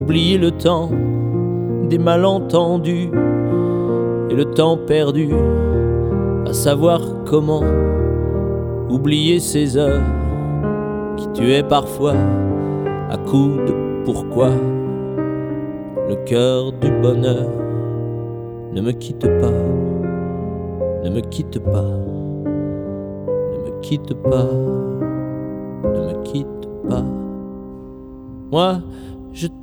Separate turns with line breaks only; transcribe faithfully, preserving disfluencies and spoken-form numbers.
Oublier le temps des malentendus et le temps perdu à savoir comment oublier ces heures qui tuaient parfois à coups de pourquoi. Le cœur du bonheur ne me quitte pas, ne me quitte pas, ne me quitte pas, ne me quitte pas. Moi, je